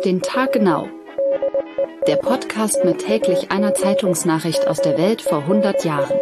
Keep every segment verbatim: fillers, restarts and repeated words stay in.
den Tag genau. Der Podcast mit täglich einer Zeitungsnachricht aus der Welt vor hundert Jahren.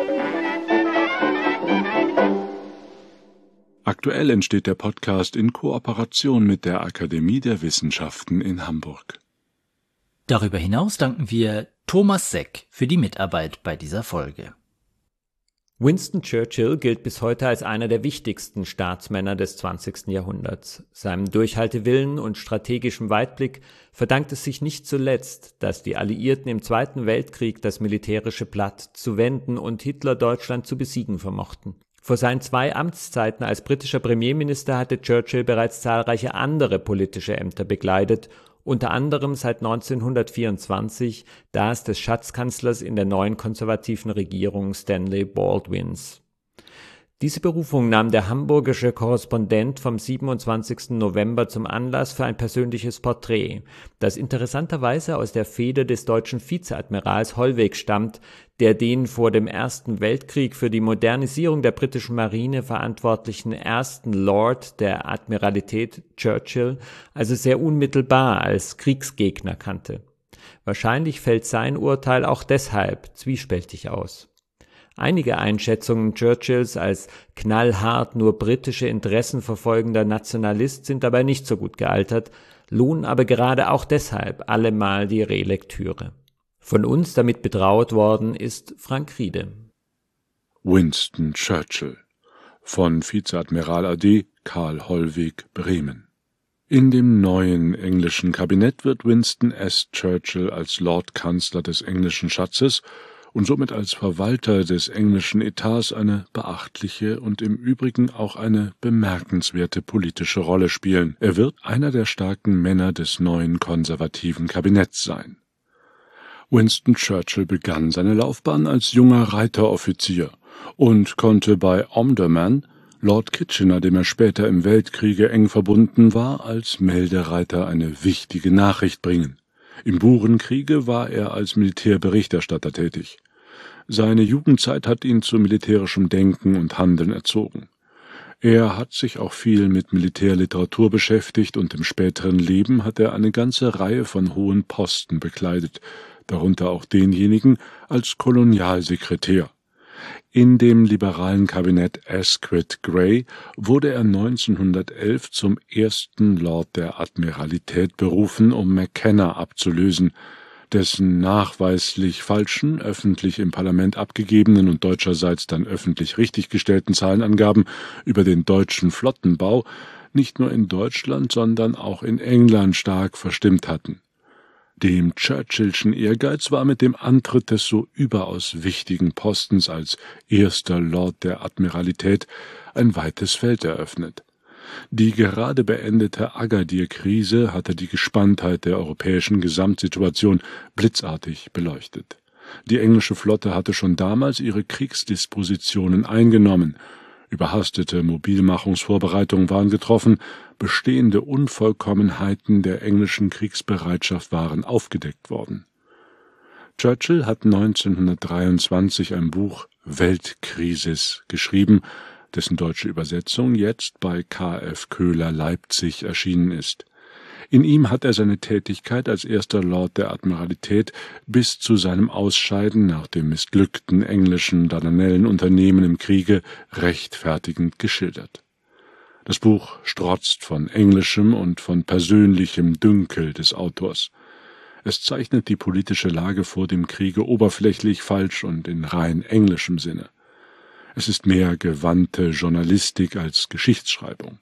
Aktuell entsteht der Podcast in Kooperation mit der Akademie der Wissenschaften in Hamburg. Darüber hinaus danken wir Thomas Seck für die Mitarbeit bei dieser Folge. Winston Churchill gilt bis heute als einer der wichtigsten Staatsmänner des zwanzigsten Jahrhunderts. Seinem Durchhaltewillen und strategischem Weitblick verdankt es sich nicht zuletzt, dass die Alliierten im Zweiten Weltkrieg das militärische Blatt zu wenden und Hitler Deutschland zu besiegen vermochten. Vor seinen zwei Amtszeiten als britischer Premierminister hatte Churchill bereits zahlreiche andere politische Ämter bekleidet, unter anderem seit neunzehnhundertvierundzwanzig das des Schatzkanzlers in der neuen konservativen Regierung Stanley Baldwins. Diese Berufung nahm der hamburgische Korrespondent vom siebenundzwanzigsten November zum Anlass für ein persönliches Porträt, das interessanterweise aus der Feder des deutschen Vizeadmirals Hollweg stammt, der den vor dem Ersten Weltkrieg für die Modernisierung der britischen Marine verantwortlichen ersten Lord der Admiralität Churchill also sehr unmittelbar als Kriegsgegner kannte. Wahrscheinlich fällt sein Urteil auch deshalb zwiespältig aus. Einige Einschätzungen Churchills als knallhart nur britische Interessen verfolgender Nationalist sind dabei nicht so gut gealtert, lohnen aber gerade auch deshalb allemal die Relektüre. Von uns damit betraut worden ist Frank Riede. Winston Churchill von Vizeadmiral A D Karl Hollweg, Bremen. In dem neuen englischen Kabinett wird Winston S. Churchill als Lordkanzler des englischen Schatzes und somit als Verwalter des englischen Etats eine beachtliche und im Übrigen auch eine bemerkenswerte politische Rolle spielen. Er wird einer der starken Männer des neuen konservativen Kabinetts sein. Winston Churchill begann seine Laufbahn als junger Reiteroffizier und konnte bei Omdurman, Lord Kitchener, dem er später im Weltkriege eng verbunden war, als Meldereiter eine wichtige Nachricht bringen. Im Burenkriege war er als Militärberichterstatter tätig. Seine Jugendzeit hat ihn zu militärischem Denken und Handeln erzogen. Er hat sich auch viel mit Militärliteratur beschäftigt und im späteren Leben hat er eine ganze Reihe von hohen Posten bekleidet, darunter auch denjenigen als Kolonialsekretär. In dem liberalen Kabinett Asquith Grey wurde er neunzehnhundertelf zum ersten Lord der Admiralität berufen, um Mackenna abzulösen, dessen nachweislich falschen, öffentlich im Parlament abgegebenen und deutscherseits dann öffentlich richtiggestellten Zahlenangaben über den deutschen Flottenbau nicht nur in Deutschland, sondern auch in England stark verstimmt hatten. Dem Churchillschen Ehrgeiz war mit dem Antritt des so überaus wichtigen Postens als erster Lord der Admiralität ein weites Feld eröffnet. Die gerade beendete Agadir-Krise hatte die Gespanntheit der europäischen Gesamtsituation blitzartig beleuchtet. Die englische Flotte hatte schon damals ihre Kriegsdispositionen eingenommen. Überhastete Mobilmachungsvorbereitungen waren getroffen, bestehende Unvollkommenheiten der englischen Kriegsbereitschaft waren aufgedeckt worden. Churchill hat neunzehnhundertdreiundzwanzig ein Buch Weltkrisis geschrieben, dessen deutsche Übersetzung jetzt bei K F Köhler Leipzig erschienen ist. In ihm hat er seine Tätigkeit als erster Lord der Admiralität bis zu seinem Ausscheiden nach dem missglückten englischen Dardanellenunternehmen im Kriege rechtfertigend geschildert. Das Buch strotzt von englischem und von persönlichem Dünkel des Autors. Es zeichnet die politische Lage vor dem Kriege oberflächlich falsch und in rein englischem Sinne. Es ist mehr gewandte Journalistik als Geschichtsschreibung.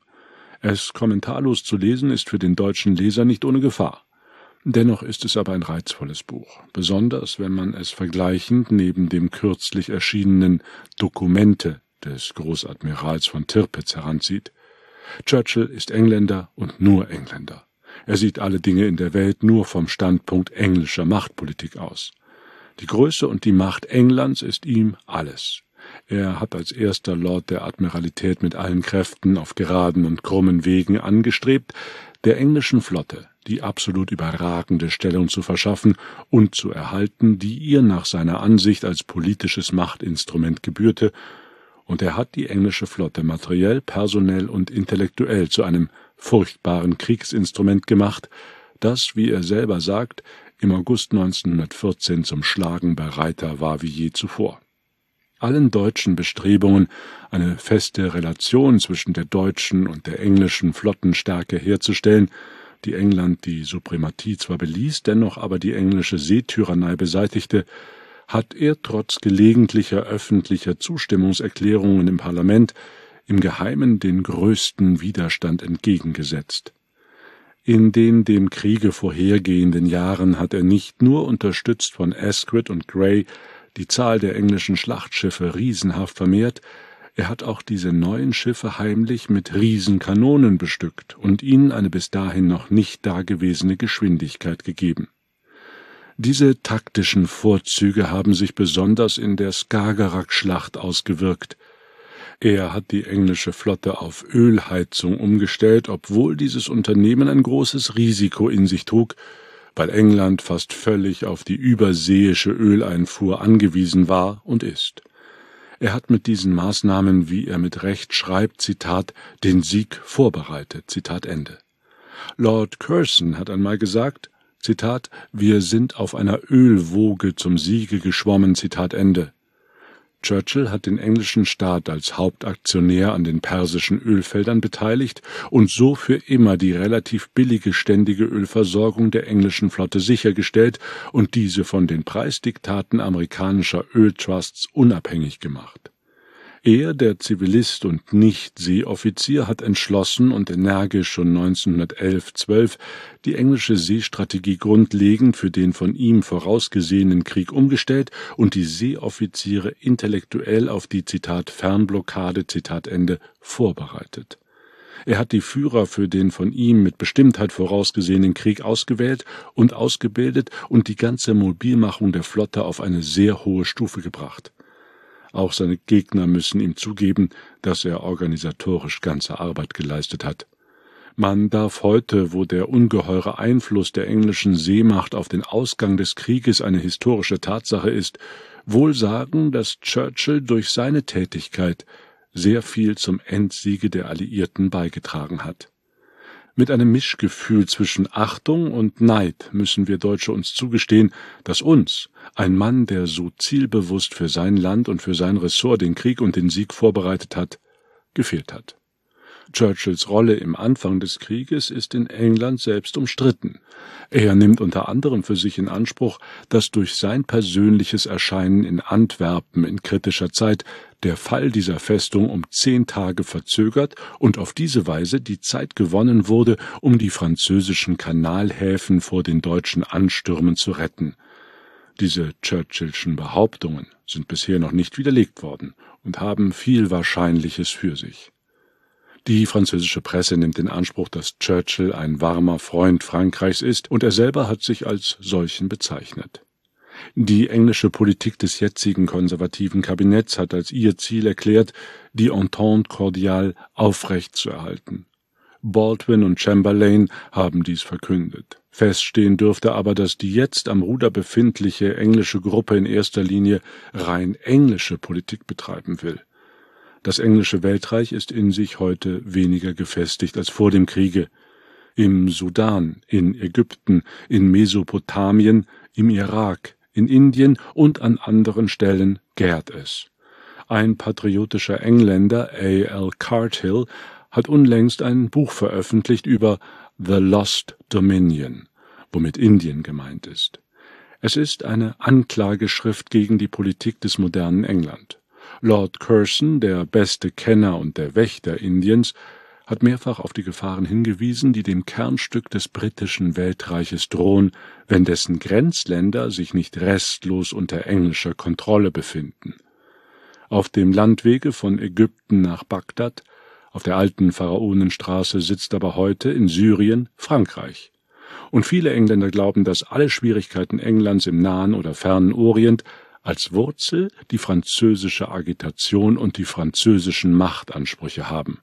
Es kommentarlos zu lesen ist für den deutschen Leser nicht ohne Gefahr. Dennoch ist es aber ein reizvolles Buch, besonders wenn man es vergleichend neben dem kürzlich erschienenen Dokumente des Großadmirals von Tirpitz heranzieht. Churchill ist Engländer und nur Engländer. Er sieht alle Dinge in der Welt nur vom Standpunkt englischer Machtpolitik aus. Die Größe und die Macht Englands ist ihm alles. Er hat als erster Lord der Admiralität mit allen Kräften auf geraden und krummen Wegen angestrebt, der englischen Flotte die absolut überragende Stellung zu verschaffen und zu erhalten, die ihr nach seiner Ansicht als politisches Machtinstrument gebührte, und er hat die englische Flotte materiell, personell und intellektuell zu einem furchtbaren Kriegsinstrument gemacht, das, wie er selber sagt, im August neunzehnhundertvierzehn zum Schlagen bereiter war wie je zuvor. Allen deutschen Bestrebungen, eine feste Relation zwischen der deutschen und der englischen Flottenstärke herzustellen, die England die Suprematie zwar beließ, dennoch aber die englische Seetyrannei beseitigte, hat er trotz gelegentlicher öffentlicher Zustimmungserklärungen im Parlament im Geheimen den größten Widerstand entgegengesetzt. In den dem Kriege vorhergehenden Jahren hat er nicht nur unterstützt von Asquith und Grey die Zahl der englischen Schlachtschiffe riesenhaft vermehrt, er hat auch diese neuen Schiffe heimlich mit Riesenkanonen bestückt und ihnen eine bis dahin noch nicht dagewesene Geschwindigkeit gegeben. Diese taktischen Vorzüge haben sich besonders in der Skagerrak-Schlacht ausgewirkt. Er hat die englische Flotte auf Ölheizung umgestellt, obwohl dieses Unternehmen ein großes Risiko in sich trug, weil England fast völlig auf die überseeische Öleinfuhr angewiesen war und ist. Er hat mit diesen Maßnahmen, wie er mit Recht schreibt, Zitat, den Sieg vorbereitet, Zitat Ende. Lord Curzon hat einmal gesagt, Zitat, wir sind auf einer Ölwoge zum Siege geschwommen, Zitat Ende. Churchill hat den englischen Staat als Hauptaktionär an den persischen Ölfeldern beteiligt und so für immer die relativ billige ständige Ölversorgung der englischen Flotte sichergestellt und diese von den Preisdiktaten amerikanischer Öltrusts unabhängig gemacht. Er, der Zivilist und nicht Seeoffizier, hat entschlossen und energisch schon neunzehnhundertelf zwölf die englische Seestrategie grundlegend für den von ihm vorausgesehenen Krieg umgestellt und die Seeoffiziere intellektuell auf die, Zitat, Fernblockade, Zitat Ende, vorbereitet. Er hat die Führer für den von ihm mit Bestimmtheit vorausgesehenen Krieg ausgewählt und ausgebildet und die ganze Mobilmachung der Flotte auf eine sehr hohe Stufe gebracht. Auch seine Gegner müssen ihm zugeben, dass er organisatorisch ganze Arbeit geleistet hat. Man darf heute, wo der ungeheure Einfluss der englischen Seemacht auf den Ausgang des Krieges eine historische Tatsache ist, wohl sagen, dass Churchill durch seine Tätigkeit sehr viel zum Endsiege der Alliierten beigetragen hat. Mit einem Mischgefühl zwischen Achtung und Neid müssen wir Deutsche uns zugestehen, dass uns, ein Mann, der so zielbewusst für sein Land und für sein Ressort den Krieg und den Sieg vorbereitet hat, gefehlt hat. Churchills Rolle im Anfang des Krieges ist in England selbst umstritten. Er nimmt unter anderem für sich in Anspruch, dass durch sein persönliches Erscheinen in Antwerpen in kritischer Zeit der Fall dieser Festung um zehn Tage verzögert und auf diese Weise die Zeit gewonnen wurde, um die französischen Kanalhäfen vor den deutschen Anstürmen zu retten. Diese Churchillschen Behauptungen sind bisher noch nicht widerlegt worden und haben viel Wahrscheinliches für sich. Die französische Presse nimmt in Anspruch, dass Churchill ein warmer Freund Frankreichs ist, und er selber hat sich als solchen bezeichnet. Die englische Politik des jetzigen konservativen Kabinetts hat als ihr Ziel erklärt, die Entente cordiale aufrechtzuerhalten. Baldwin und Chamberlain haben dies verkündet. Feststehen dürfte aber, dass die jetzt am Ruder befindliche englische Gruppe in erster Linie rein englische Politik betreiben will. Das englische Weltreich ist in sich heute weniger gefestigt als vor dem Kriege. Im Sudan, in Ägypten, in Mesopotamien, im Irak, in Indien und an anderen Stellen gärt es. Ein patriotischer Engländer, A L Carthill, hat unlängst ein Buch veröffentlicht über The Lost Dominion, womit Indien gemeint ist. Es ist eine Anklageschrift gegen die Politik des modernen England. Lord Curzon, der beste Kenner und der Wächter Indiens, hat mehrfach auf die Gefahren hingewiesen, die dem Kernstück des britischen Weltreiches drohen, wenn dessen Grenzländer sich nicht restlos unter englischer Kontrolle befinden. Auf dem Landwege von Ägypten nach Bagdad, auf der alten Pharaonenstraße, sitzt aber heute in Syrien Frankreich. Und viele Engländer glauben, dass alle Schwierigkeiten Englands im Nahen oder Fernen Orient als Wurzel die französische Agitation und die französischen Machtansprüche haben.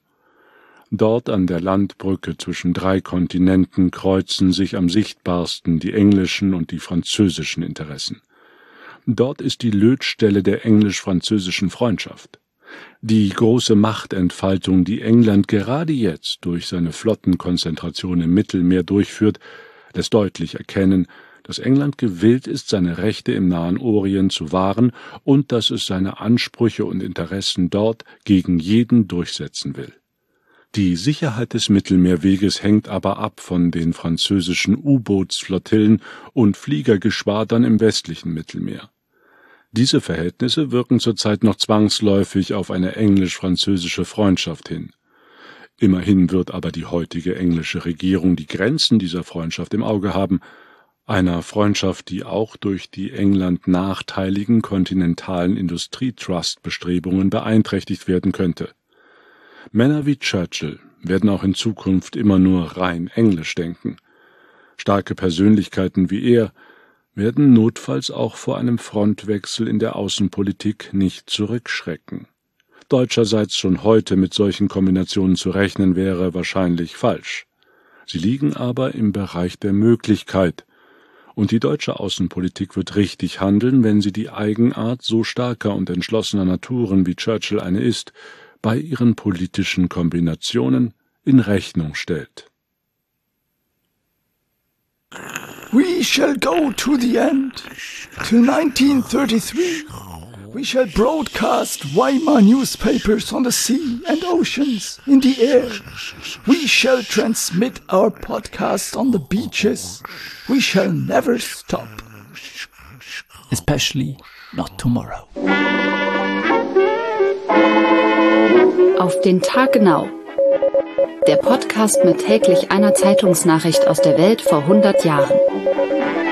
Dort an der Landbrücke zwischen drei Kontinenten kreuzen sich am sichtbarsten die englischen und die französischen Interessen. Dort ist die Lötstelle der englisch-französischen Freundschaft. Die große Machtentfaltung, die England gerade jetzt durch seine Flottenkonzentration im Mittelmeer durchführt, lässt deutlich erkennen, dass England gewillt ist, seine Rechte im Nahen Orient zu wahren und dass es seine Ansprüche und Interessen dort gegen jeden durchsetzen will. Die Sicherheit des Mittelmeerweges hängt aber ab von den französischen U-Bootsflottillen und Fliegergeschwadern im westlichen Mittelmeer. Diese Verhältnisse wirken zurzeit noch zwangsläufig auf eine englisch-französische Freundschaft hin. Immerhin wird aber die heutige englische Regierung die Grenzen dieser Freundschaft im Auge haben, einer Freundschaft, die auch durch die England nachteiligen kontinentalen Industrietrust-Bestrebungen beeinträchtigt werden könnte. Männer wie Churchill werden auch in Zukunft immer nur rein englisch denken. Starke Persönlichkeiten wie er werden notfalls auch vor einem Frontwechsel in der Außenpolitik nicht zurückschrecken. Deutscherseits schon heute mit solchen Kombinationen zu rechnen, wäre wahrscheinlich falsch. Sie liegen aber im Bereich der Möglichkeit, und die deutsche Außenpolitik wird richtig handeln, wenn sie die Eigenart so starker und entschlossener Naturen, wie Churchill eine ist, bei ihren politischen Kombinationen in Rechnung stellt. We shall go to the end. Till nineteen thirty-three, we shall broadcast Weimar newspapers on the sea and oceans, in the air. We shall transmit our podcast on the beaches. We shall never stop. Especially not tomorrow. Auf den Tag genau. Der Podcast mit täglich einer Zeitungsnachricht aus der Welt vor hundert Jahren.